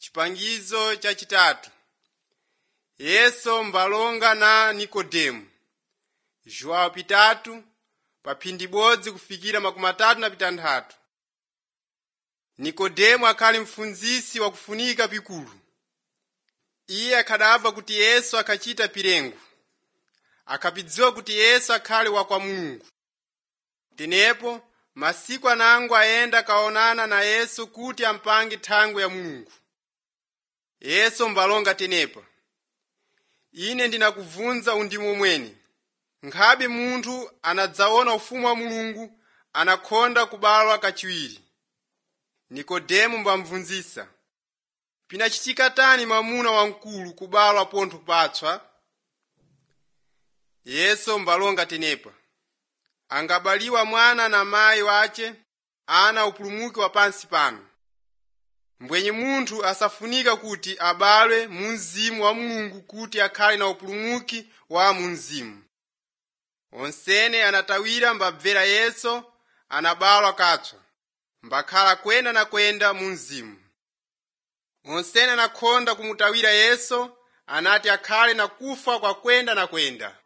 Chipangizo chachitatu. Yesu mbalonga na Nikodemu. João pitatu pa phindi bodzi kufikira 36. Nikodemu akhali mfunzisi wakufunika pikulu. Iye akhadabva kuti Yesu akhachita pirengo. Akhapidziwa kuti Yesu akhali wa kwa Mulungu. Tenepo masiku anango ayenda kaonana na Yesu kuti ampange thangwe ya Mulungu. Yesu mbalonga tenepa. Ine ndinakuvunza undimo mwene. Nkhabe munthu anadzaona ufumu wa Mulungu anakhonda kubalwa kachiwiri. Nikodemu mbamvunzisa. Pinachitika tani mwamuna wamkulu kubalwa pontho patswa? Yesu mbalonga tenepa. Angabaliwa mwana na mayi wace ana upulumuki wa pansi pano. Mbwenye munthu asafunika kuti abalwe mu mzimu wa Mulungu kuti akhale na upulumuki wa mu mzimu. Onsene anatawira mbabvera Yesu anabalwa katswa. Mbakhala kwenda na kwenda mu mzimu. Onsene anakhonda kumutawira Yesu anati akhale na kufa kwa kwenda na kwenda.